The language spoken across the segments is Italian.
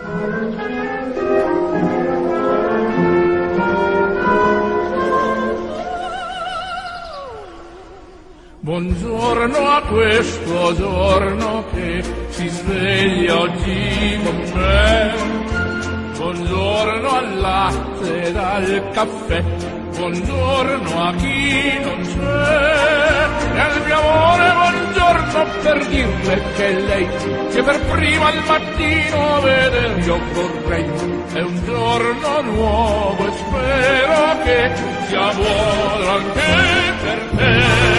Buongiorno a questo giorno che si sveglia oggi con me. Buongiorno al latte ed al caffè. Buongiorno a chi non c'è. E al mio amore buongiorno per dirle che è lei che per prima al mattino vedere io vorrei. È un giorno nuovo e spero che sia buono anche per te.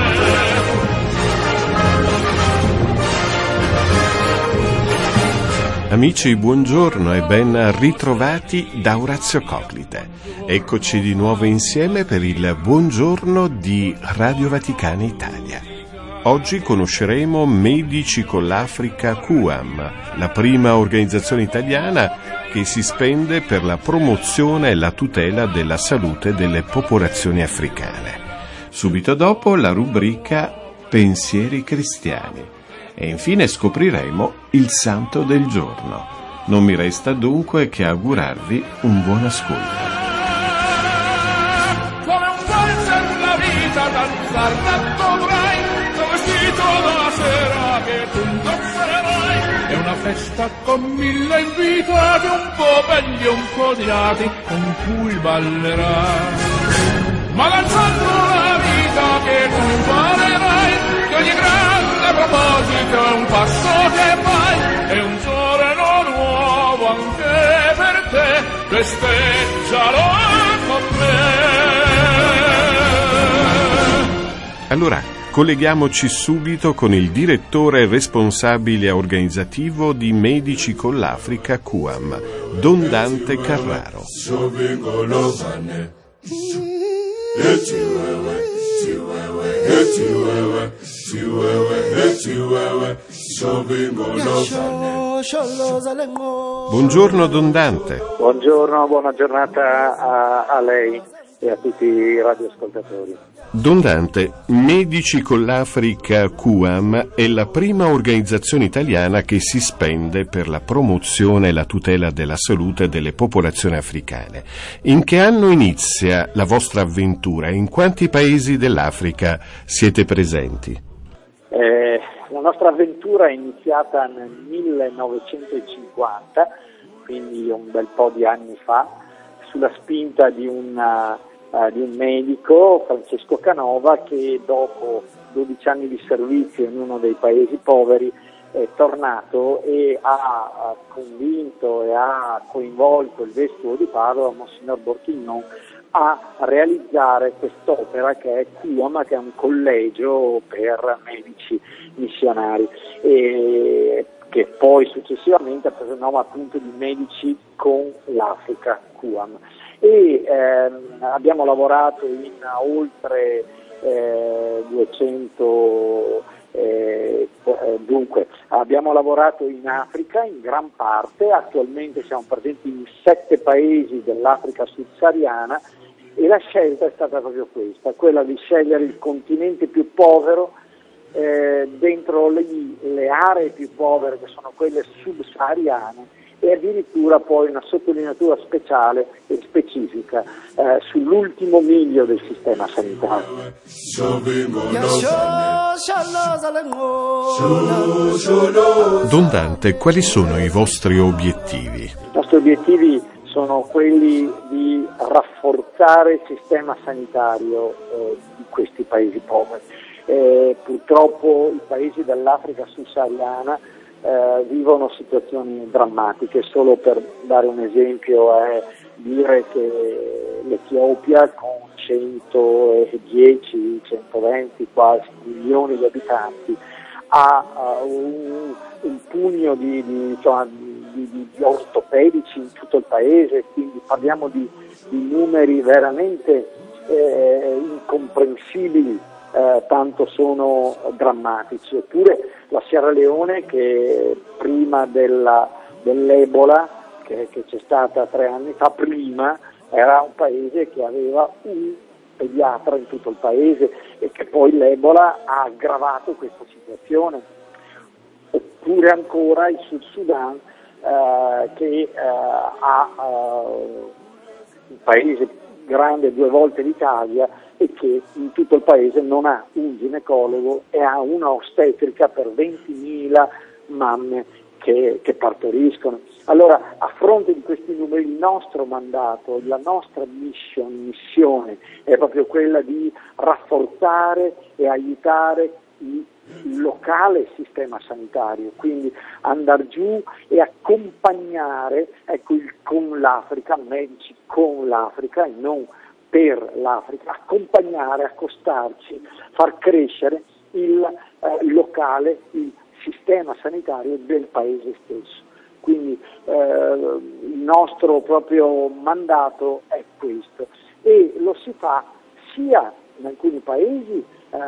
Amici, buongiorno e ben ritrovati da Orazio Coclite. Eccoci di nuovo insieme per il buongiorno di Radio Vaticana Italia. Oggi conosceremo Medici con l'Africa QAM, la prima organizzazione italiana che si spende per la promozione e la tutela della salute delle popolazioni africane. Subito dopo la rubrica Pensieri cristiani. E infine scopriremo il santo del giorno. Non mi resta dunque che augurarvi un buon ascolto. Come un valzer la vita danzar dovrai, tuo vestito da sera che tu indosserai. È una festa con 1000 invitati, un po' belli e un po' odiati, con cui ballerai. Ma danzando la vita che tu imparerai, che ogni grande proposito è un passo che fai, è un giorno nuovo anche per te, festeggialo con me. Allora, colleghiamoci subito con il direttore responsabile organizzativo di Medici con l'Africa QAM, Don Dante Carraro. Buongiorno Don Dante. Buongiorno, buona giornata a lei e a tutti i radioascoltatori. Don Dante, Medici con l'Africa QAM è la prima organizzazione italiana che si spende per la promozione e la tutela della salute delle popolazioni africane. In che anno inizia la vostra avventura e in quanti paesi dell'Africa siete presenti? La nostra avventura è iniziata nel 1950, quindi un bel po' di anni fa, sulla spinta di un medico, Francesco Canova, che dopo 12 anni di servizio in uno dei paesi poveri è tornato e ha convinto e ha coinvolto il vescovo di Padova, Monsignor Borchignon, a realizzare quest'opera che è QAM, che è un collegio per medici missionari, e che poi successivamente ha preso il nome appunto di Medici con l'Africa QAM. E abbiamo lavorato in oltre 200, dunque abbiamo lavorato in Africa in gran parte, attualmente siamo presenti in 7 paesi dell'Africa subsahariana e la scelta è stata proprio questa, quella di scegliere il continente più povero dentro le aree più povere, che sono quelle subsahariane, e addirittura poi una sottolineatura speciale e specifica sull'ultimo miglio del sistema sanitario. Don Dante, quali sono i vostri obiettivi? I nostri obiettivi sono quelli di rafforzare il sistema sanitario di questi paesi poveri. Purtroppo i paesi dell'Africa subsahariana vivono situazioni drammatiche. Solo per dare un esempio è dire che l'Etiopia, con 110-120 quasi milioni di abitanti, ha un pugno di ortopedici in tutto il paese, quindi parliamo di numeri veramente incomprensibili, tanto sono drammatici. Eppure la Sierra Leone, che prima dell'Ebola, che c'è stata 3 anni fa, prima era un paese che aveva un pediatra in tutto il paese, e che poi l'Ebola ha aggravato questa situazione. Oppure ancora il Sud Sudan, che ha un paese grande 2 volte l'Italia e che in tutto il paese non ha un ginecologo e ha una ostetrica per 20.000 mamme che partoriscono. Allora, a fronte di questi numeri, il nostro mandato, la nostra missione è proprio quella di rafforzare e aiutare il locale sistema sanitario, quindi andare giù e accompagnare, con l'Africa, medici con l'Africa e non per l'Africa, accompagnare, accostarci, far crescere il locale, il sistema sanitario del paese stesso. Quindi il nostro proprio mandato è questo e lo si fa sia in alcuni paesi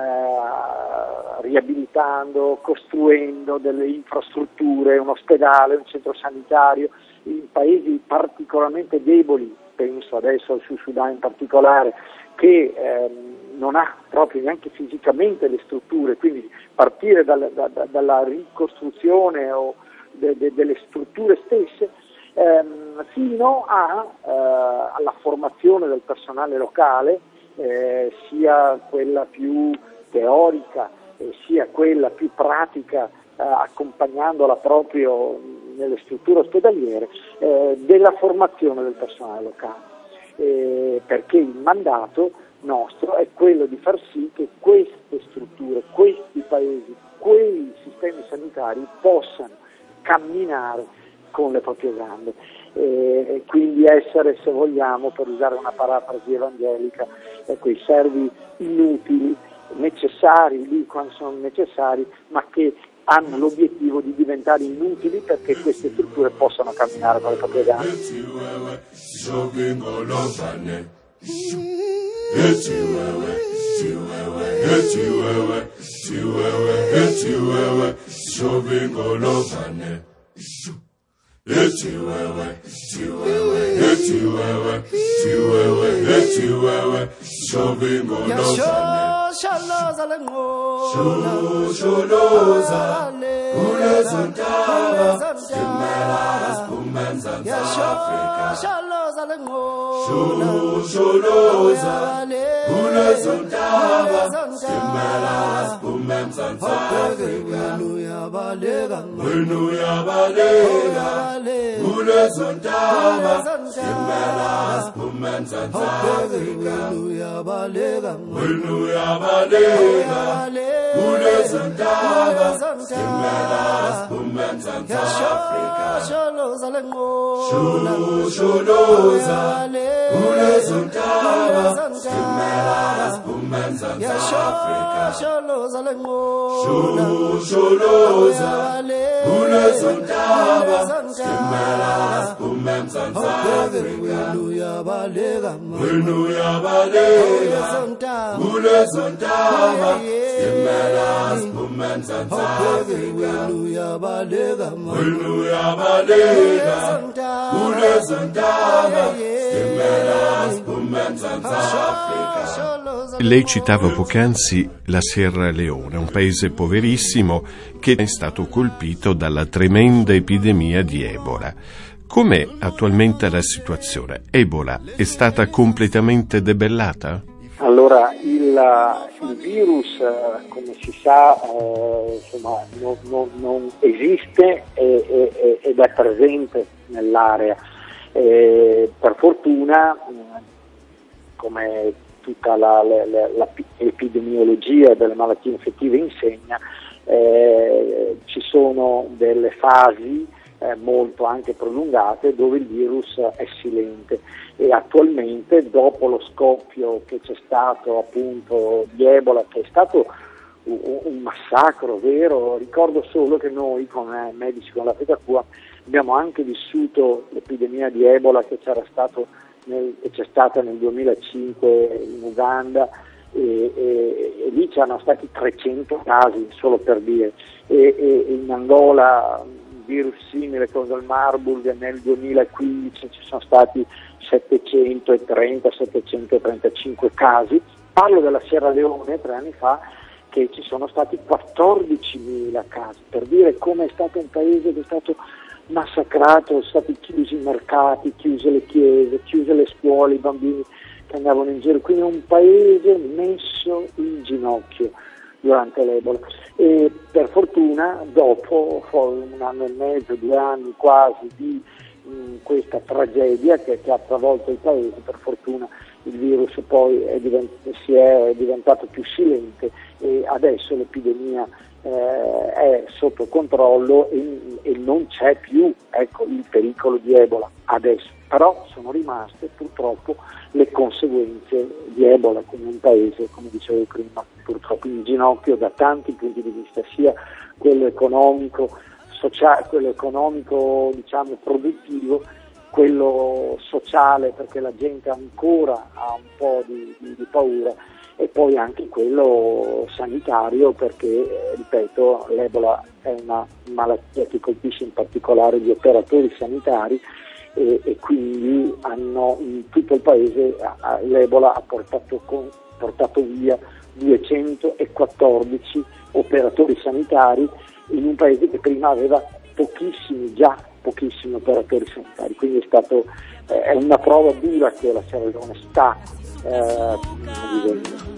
riabilitando, costruendo delle infrastrutture, un ospedale, un centro sanitario, in paesi particolarmente deboli, penso adesso al Sud Sudan in particolare, che non ha proprio neanche fisicamente le strutture, quindi partire dalla ricostruzione o delle strutture stesse fino alla formazione del personale locale, sia quella più teorica sia quella più pratica, accompagnandola proprio nelle strutture ospedaliere, della formazione del personale locale, perché il mandato nostro è quello di far sì che queste strutture, questi paesi, quei sistemi sanitari possano camminare con le proprie gambe, quindi essere, se vogliamo, per usare una parafrasi evangelica, quei servi inutili, necessari lì quando sono necessari, ma che hanno l'obiettivo di diventare inutili perché queste strutture possano camminare con le proprie gambe. Shaloza lenqola sholoza kulezontaba simela spumenza Africa shaloza lenqola sholoza kulezontaba simela spumenza Africa wenu yabalega kulezontaba simela spumenza Africa wenu yabalega kulezontaba simela spumenza Africa sholoza lenqola sholoza kulezontaba simela spumenza Africa sholoza lenqola sholoza kulezontaba simela spumenza Africa wenu yabalega kulezontaba simela spumenza Africa wenu yabalega kulezontaba simela spumenza Africa. Lei citava poc'anzi la Sierra Leone, un paese poverissimo che è stato colpito dalla tremenda epidemia di Ebola. Com'è attualmente la situazione? Ebola è stata completamente debellata? Allora, il virus, come si sa, insomma, non esiste ed è presente nell'area. Per fortuna, come tutta l'epidemiologia delle malattie infettive insegna, ci sono delle fasi molto anche prolungate dove il virus è silente e attualmente, dopo lo scoppio che c'è stato appunto di Ebola, che è stato un massacro vero, ricordo solo che noi come medici con l'Africa Cura abbiamo anche vissuto l'epidemia di Ebola che c'è stata nel 2005 in Uganda e lì c'erano stati 300 casi, solo per dire, e in Angola virus simile con il Marburg nel 2015 ci sono stati 735 casi. Parlo della Sierra Leone 3 anni fa, che ci sono stati 14.000 casi, per dire come è stato un paese che è stato massacrato, sono stati chiusi i mercati, chiuse le chiese, chiuse le scuole, i bambini che andavano in giro, quindi un paese messo in ginocchio durante l'Ebola. E per fortuna dopo 1 anno e mezzo, 2 anni quasi di questa tragedia che ha travolto il paese, per fortuna il virus poi si è diventato più silente e adesso l'epidemia è sotto controllo e non c'è più il pericolo di Ebola adesso, però sono rimaste purtroppo le conseguenze di Ebola, come un paese, come dicevo prima, purtroppo in ginocchio da tanti punti di vista, sia quello economico, sociale, quello economico diciamo produttivo, quello sociale perché la gente ancora ha un po' di paura, e poi anche quello sanitario perché, ripeto, l'Ebola è una malattia che colpisce in particolare gli operatori sanitari e quindi in tutto il paese l'Ebola ha portato via 214 operatori sanitari in un paese che prima aveva pochissimi operatori sanitari, quindi è una prova dura che la Sierra Leone sta vivendo.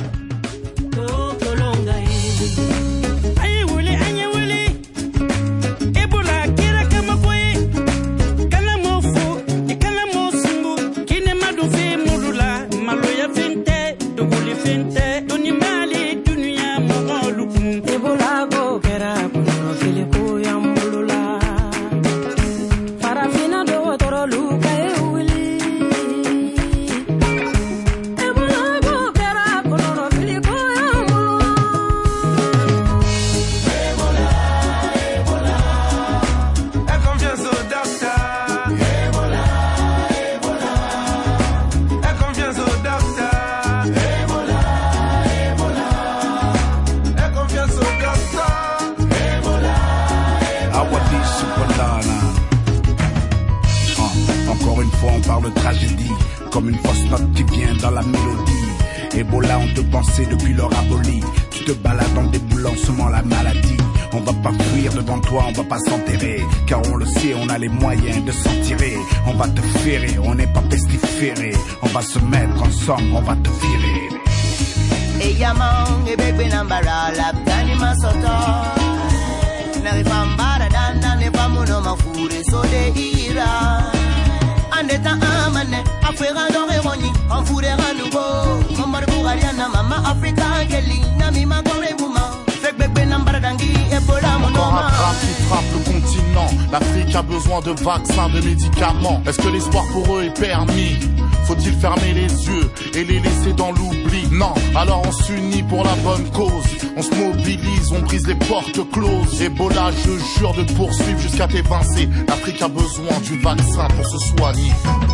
Comme une fausse note qui vient dans la mélodie. Ebola, on te pensait depuis leur abolie. Tu te balades en déboulant seulement la maladie. On va pas fuir devant toi, on va pas s'enterrer. Car on le sait, on a les moyens de s'en tirer. On va te ferrer, on n'est pas pestiféré. On va se mettre ensemble, on va te virer. Et yaman, et bébé nambara, la tani masoto. Narifambara, danda, ne pas mon homme fourré, so de ira. Andeta amane, afera doreroni, en fourrera nouveau. Maman bouraliana, maman africa, kelly, nami ma gore bouman. Fek bébé nambara dangi, Ebola mon Encore un drame qui frappe le continent. L'Afrique a besoin de vaccins, de médicaments. Est-ce que l'espoir pour eux est permis? Faut-il fermer les yeux et les laisser dans l'oubli? Non, alors on s'unit pour la bonne cause. On se mobilise, on brise les portes closes. Ebola, je jure de te poursuivre jusqu'à t'évincer. L'Afrique a besoin du vaccin pour se soigner.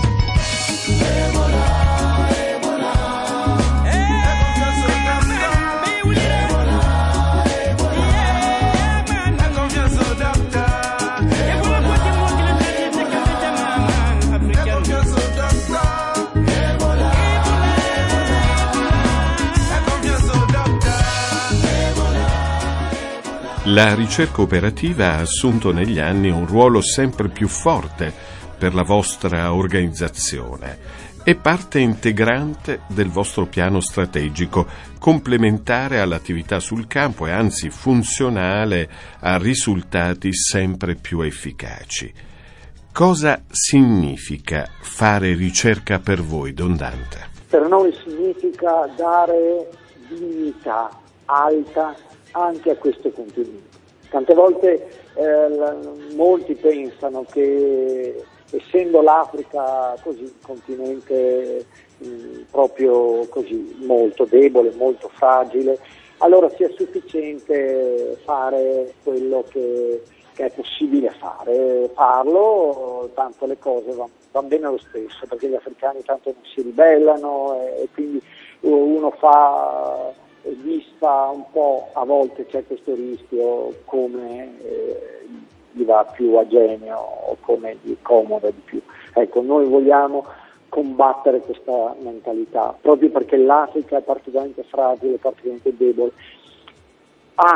La ricerca operativa ha assunto negli anni un ruolo sempre più forte per la vostra organizzazione. È parte integrante del vostro piano strategico, complementare all'attività sul campo e anzi funzionale a risultati sempre più efficaci. Cosa significa fare ricerca per voi, Don Dante? Per noi significa dare dignità alta anche a questo contenuto. Tante volte molti pensano che essendo l'Africa così un continente proprio così molto debole, molto fragile, allora sia sufficiente fare quello che è possibile farlo, tanto le cose vanno bene lo stesso, perché gli africani tanto non si ribellano e quindi uno fa vista un po', a volte c'è questo rischio, come gli va più a genio o come gli comoda di più. Ecco, noi vogliamo combattere questa mentalità, proprio perché l'Africa è particolarmente fragile, particolarmente debole, ha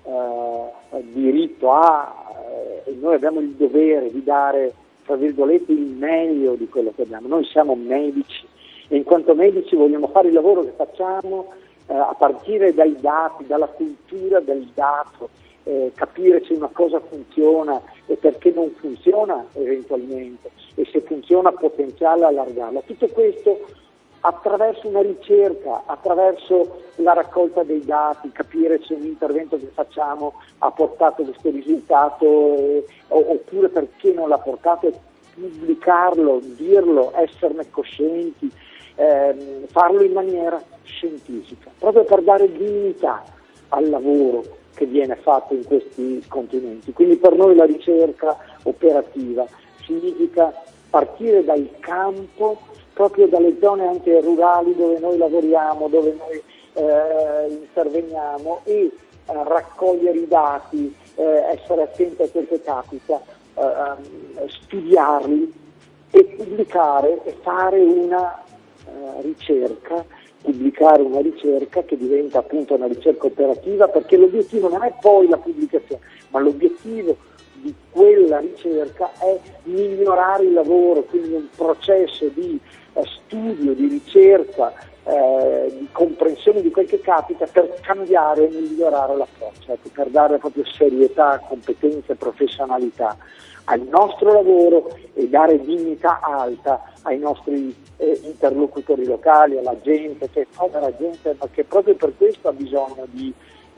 diritto a, e noi abbiamo il dovere di dare, tra virgolette, il meglio di quello che abbiamo. Noi siamo medici e in quanto medici vogliamo fare il lavoro che facciamo a partire dai dati, dalla cultura del dato, capire se una cosa funziona e perché non funziona eventualmente, e se funziona potenziale allargarla. Tutto questo attraverso una ricerca, attraverso la raccolta dei dati, capire se un intervento che facciamo ha portato questo risultato oppure perché non l'ha portato, e pubblicarlo, dirlo, esserne coscienti, farlo in maniera scientifica, proprio per dare dignità al lavoro che viene fatto in questi continenti. Quindi per noi la ricerca operativa significa partire dal campo, proprio dalle zone anche rurali dove noi lavoriamo, dove noi interveniamo, e raccogliere i dati, essere attenti a quel che capita, studiarli e pubblicare e fare una ricerca, pubblicare una ricerca che diventa appunto una ricerca operativa, perché l'obiettivo non è poi la pubblicazione, ma l'obiettivo di quella ricerca è migliorare il lavoro, quindi un processo di studio, di ricerca, di comprensione di quel che capita per cambiare e migliorare l'approccio, ecco, per dare proprio serietà, competenze, professionalità al nostro lavoro e dare dignità alta ai nostri interlocutori locali, alla gente, che è povera gente, ma che proprio per questo ha bisogno di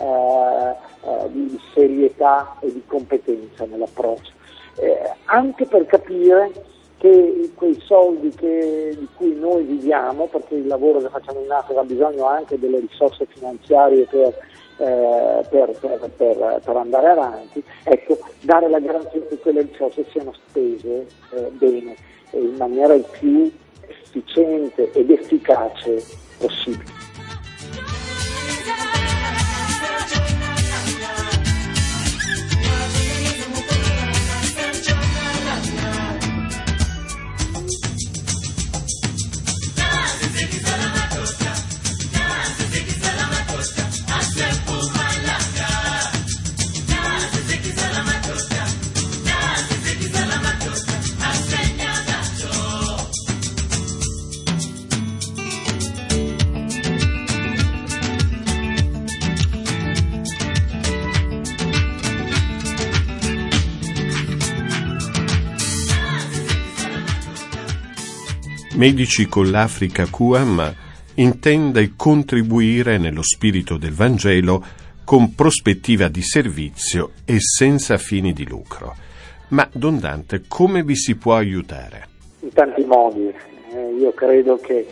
serietà e di competenza nell'approccio, anche per capire che quei soldi di cui noi viviamo, perché il lavoro che facciamo in Africa ha bisogno anche delle risorse finanziarie per andare avanti, ecco, dare la garanzia che quelle risorse siano spese bene e in maniera il più efficiente ed efficace possibile. Medici con l'Africa QAM intende contribuire nello spirito del Vangelo con prospettiva di servizio e senza fini di lucro. Ma Don Dante, come vi si può aiutare? In tanti modi. Io credo che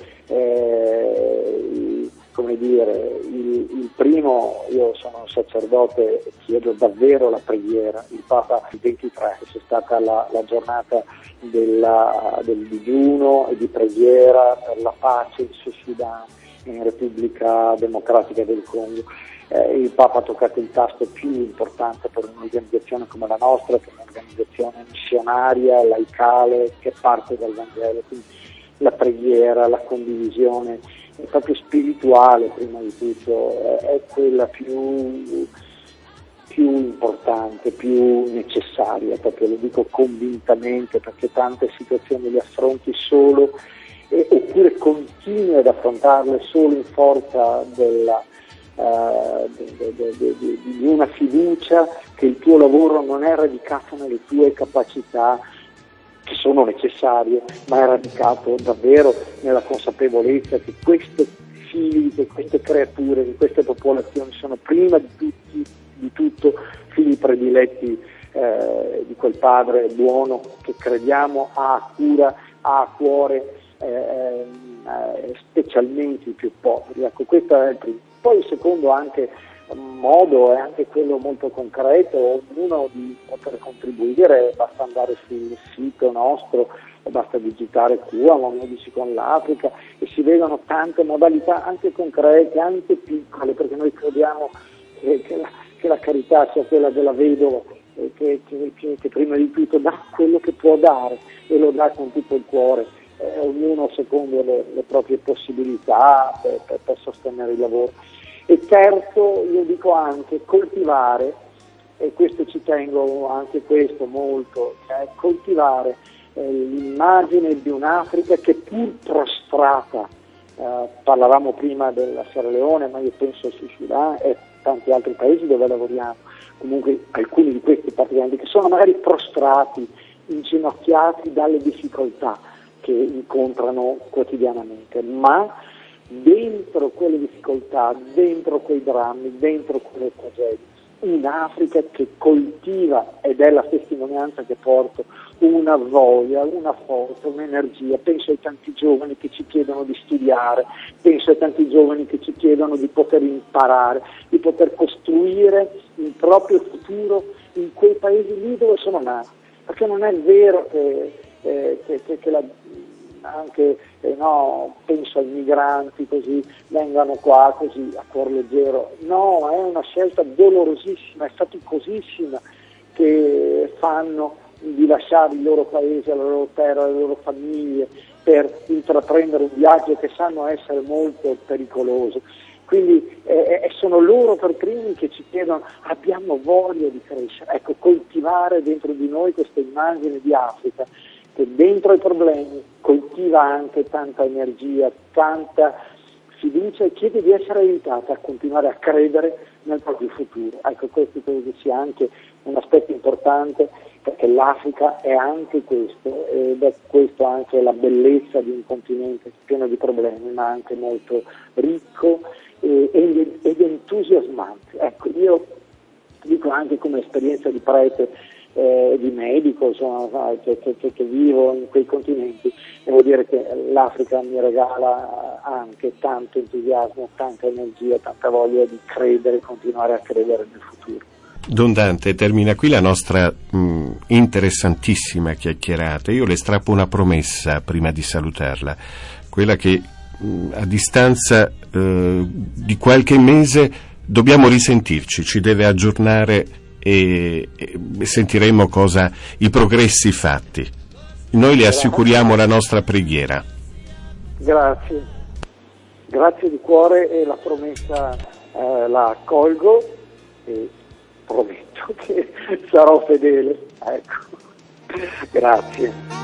il primo, io sono un sacerdote e chiedo davvero la preghiera. Il Papa il 23 c'è stata la giornata del digiuno e di preghiera per la pace in Sud Sudan, in Repubblica Democratica del Congo. Il Papa ha toccato il tasto più importante per un'organizzazione come la nostra, che è un'organizzazione missionaria, laicale, che parte dal Vangelo. Quindi la preghiera, la condivisione proprio spirituale, prima di tutto, è quella più importante, più necessaria, proprio lo dico convintamente, perché tante situazioni le affronti solo oppure continui ad affrontarle solo in forza di una fiducia che il tuo lavoro non è radicato nelle tue capacità, che sono necessarie, ma è radicato davvero nella consapevolezza che questi figli, che queste creature, che queste popolazioni sono prima di tutto figli prediletti di quel Padre buono che crediamo ha a cura, ha a cuore specialmente i più poveri. Ecco, questo è il primo. Poi il secondo anche modo è anche quello molto concreto, ognuno di poter contribuire, basta andare sul sito nostro, basta digitare QAM, Medici con l'Africa, e si vedono tante modalità anche concrete, anche piccole, perché noi crediamo che la carità sia quella della vedova, che prima di tutto dà quello che può dare e lo dà con tutto il cuore, ognuno secondo le proprie possibilità per sostenere il lavoro. E terzo, io dico anche coltivare, e questo ci tengo anche questo molto, coltivare l'immagine di un'Africa che pur prostrata, parlavamo prima della Sierra Leone, ma io penso al Sudan e tanti altri paesi dove lavoriamo, comunque alcuni di questi particolari, che sono magari prostrati, inginocchiati dalle difficoltà che incontrano quotidianamente, ma dentro quelle difficoltà, dentro quei drammi, dentro quelle tragedie, un'Africa che coltiva, ed è la testimonianza che porto, una voglia, una forza, un'energia. Penso ai tanti giovani che ci chiedono di studiare, penso ai tanti giovani che ci chiedono di poter imparare, di poter costruire il proprio futuro in quei paesi lì dove sono nati, perché non è vero penso ai migranti così, vengano qua così a cuor leggero. No, è una scelta dolorosissima, è faticosissima che fanno di lasciare il loro paese, la loro terra, le loro famiglie per intraprendere un viaggio che sanno essere molto pericoloso. Quindi sono loro per primi che ci chiedono: abbiamo voglia di crescere. Ecco, coltivare dentro di noi questa immagine di Africa che dentro i problemi coltiva anche tanta energia, tanta fiducia e chiede di essere aiutata a continuare a credere nel proprio futuro. Ecco, questo credo che sia anche un aspetto importante, perché l'Africa è anche questo, ed è questo anche la bellezza di un continente pieno di problemi, ma anche molto ricco ed entusiasmante. Ecco, io dico anche come esperienza di prete, di medico, insomma, che vivo in quei continenti, devo dire che l'Africa mi regala anche tanto entusiasmo, tanta energia, tanta voglia di credere, continuare a credere nel futuro. Don Dante, termina qui la nostra interessantissima chiacchierata. Io le strappo una promessa prima di salutarla, quella che a distanza di qualche mese dobbiamo risentirci, ci deve aggiornare e sentiremo i progressi fatti. Noi le assicuriamo la nostra preghiera. Grazie di cuore, e la promessa la accolgo e prometto che sarò fedele. Ecco. Grazie.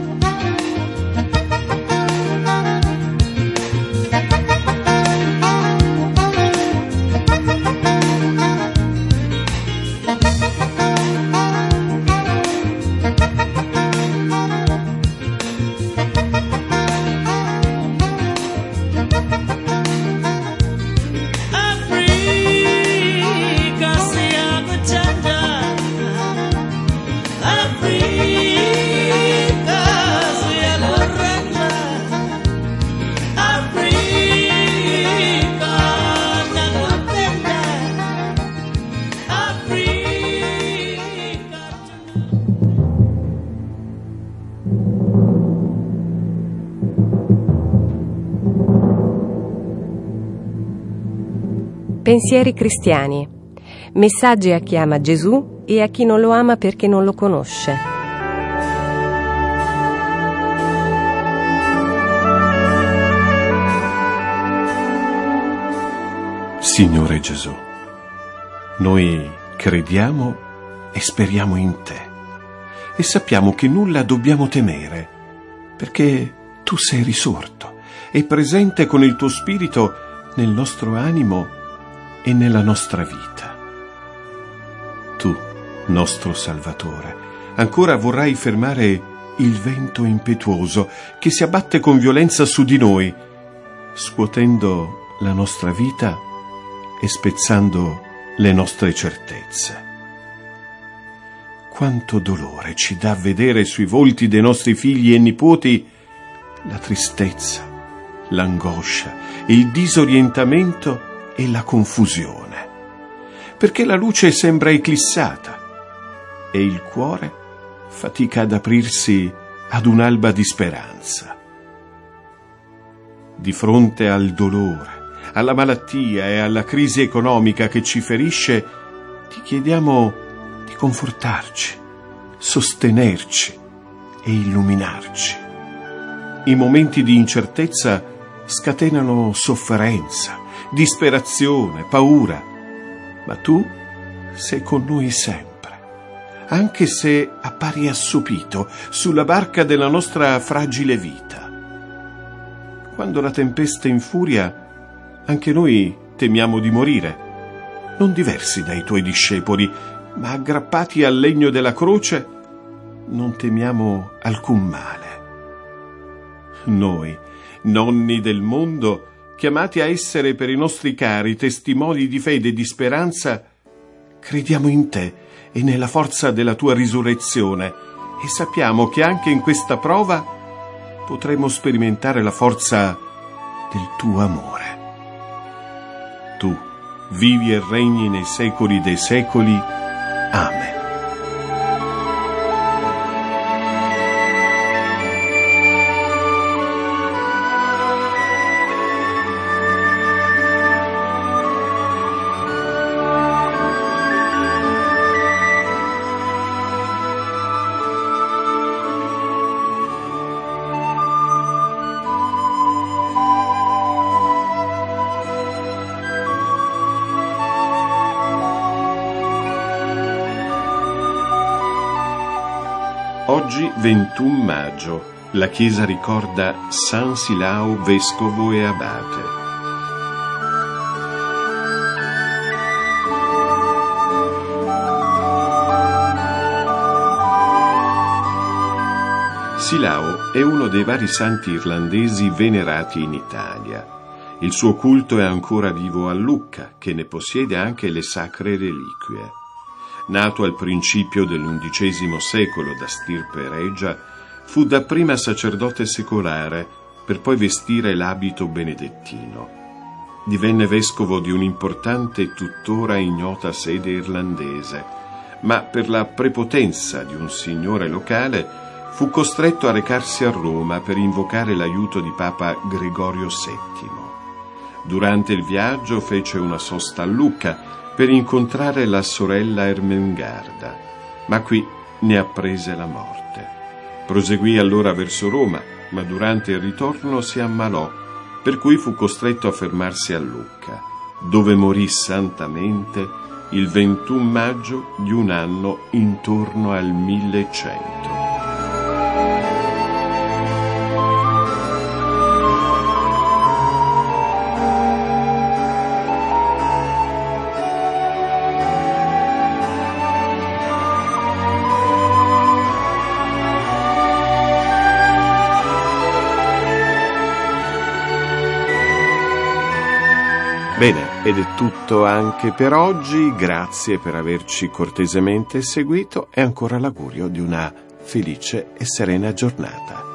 Pensieri cristiani. Messaggi a chi ama Gesù e a chi non lo ama perché non lo conosce. Signore Gesù, noi crediamo e speriamo in Te e sappiamo che nulla dobbiamo temere, perché Tu sei risorto e presente con il Tuo Spirito nel nostro animo e nella nostra vita. Tu, nostro Salvatore, ancora vorrai fermare il vento impetuoso che si abbatte con violenza su di noi, scuotendo la nostra vita e spezzando le nostre certezze. Quanto dolore ci dà vedere sui volti dei nostri figli e nipoti la tristezza, l'angoscia, il disorientamento e la confusione, perché la luce sembra eclissata e il cuore fatica ad aprirsi ad un'alba di speranza. Di fronte al dolore, alla malattia e alla crisi economica che ci ferisce, ti chiediamo di confortarci, sostenerci e illuminarci. I momenti di incertezza scatenano sofferenza, disperazione, paura. Ma tu sei con noi sempre, anche se appari assopito sulla barca della nostra fragile vita. Quando la tempesta infuria, anche noi temiamo di morire, non diversi dai tuoi discepoli, ma aggrappati al legno della croce, non temiamo alcun male. Noi, nonni del mondo, chiamati a essere per i nostri cari testimoni di fede e di speranza, crediamo in te e nella forza della tua risurrezione e sappiamo che anche in questa prova potremo sperimentare la forza del tuo amore. Tu vivi e regni nei secoli dei secoli. Amen. Oggi 21 maggio, la Chiesa ricorda San Silao, vescovo e abate. Silao è uno dei vari santi irlandesi venerati in Italia. Il suo culto è ancora vivo a Lucca, che ne possiede anche le sacre reliquie. Nato al principio dell'undicesimo secolo da stirpe regia, fu dapprima sacerdote secolare per poi vestire l'abito benedettino. Divenne vescovo di un'importante e tuttora ignota sede irlandese, ma per la prepotenza di un signore locale fu costretto a recarsi a Roma per invocare l'aiuto di Papa Gregorio VII. Durante il viaggio fece una sosta a Lucca per incontrare la sorella Ermengarda, ma qui ne apprese la morte. Proseguì allora verso Roma, ma durante il ritorno si ammalò, per cui fu costretto a fermarsi a Lucca, dove morì santamente il 21 maggio di un anno intorno al 1100. Bene, ed è tutto anche per oggi. Grazie per averci cortesemente seguito e ancora l'augurio di una felice e serena giornata.